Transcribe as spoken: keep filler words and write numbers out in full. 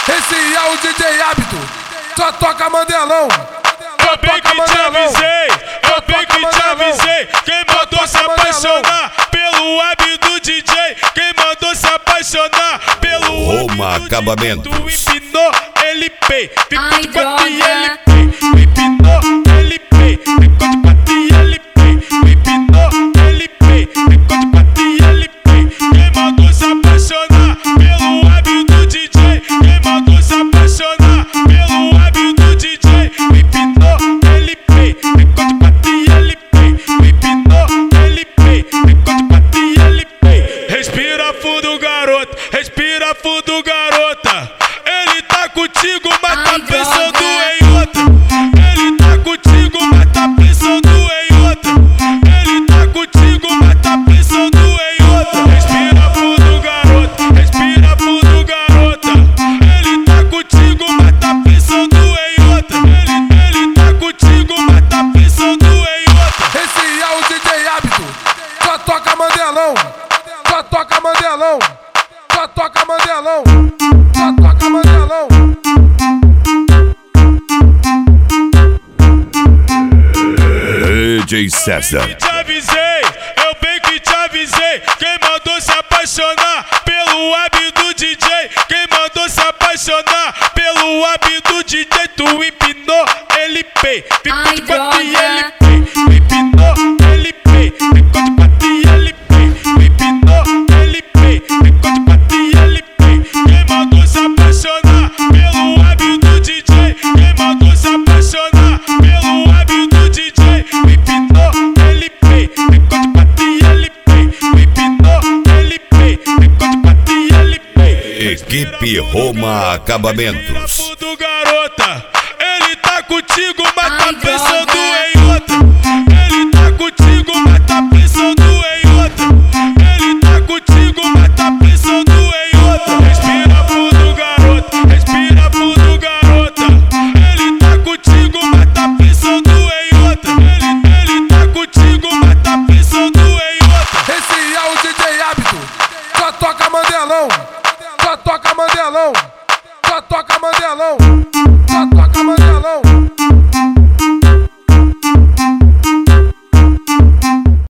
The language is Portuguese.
Esse é o D J Hábito, só toca Mandelão. Eu bem que te avisei, eu bem que te avisei. Quem mandou se apaixonar pelo hábito D J? Quem mandou se apaixonar pelo Roma Acabamentos? Empinou, ele pei, ficou Ai, de quatro e droga. ele pei. Empinou, ele pei, ficou de quatro e ele pei. Empinou, ele pei, ficou de quatro e ele pei. Quem mandou se apaixonar pelo hábito D J? Quem mandou se apaixonar pelo hábito D J? Empinou, ele pei, ficou de quatro e ele pei. Empinou, ele pei, ficou de quatro e ele pei. Respira fundo, garoto, respira fundo, garota. Ele tá contigo, mas tá Ai, pensando droga. em outra. Ele tá contigo, mas tá pensando em outra. Ele tá contigo, mas tá pensando em outra. Respira fundo, garoto, respira fundo, garota. Ele tá contigo, mas tá pensando em outra. Ele, ele tá contigo, mas tá pensando em outra. Esse é o D J Hábito, só toca Mandelão. Só toca Mandelão. Só toca Mandelão. Só toca Mandelão. D J César. Te avisei, eu bem que te avisei. Quem mandou se apaixonar pelo hábito D J? Quem mandou se apaixonar pelo hábito D J? Tu empinou, ele pei, ficou Ai, de quatro e droga. ele pei. Empinou, ele pei, ficou de quatro e ele pei. Empinou, ele pei, ficou de quatro e ele pei. Quem mandou se apaixonar pelo hábito D J? Quem mandou se apaixonar pelo hábito D J? Empinou, ele pei, ficou de quatro e ele pei. Empinou, ele pei, ficou de quatro e ele pei. Equipe Roma Acabamentos. Fundo, garota, ele tá contigo, mas tá Ai, pensando droga. em outra. Ele tá contigo, mas tá pensando em outra. Ele tá contigo, mas tá pensando em outra. Respira fundo, garota, respira fundo, garota. Ele tá contigo, mas tá pensando em outra. Ele, ele tá contigo, mas tá pensando em outra. Esse é o D J Hábito, só toca Mandelão. Só toca Mandelão. Só toca Mandelão. Só toca Mandelão.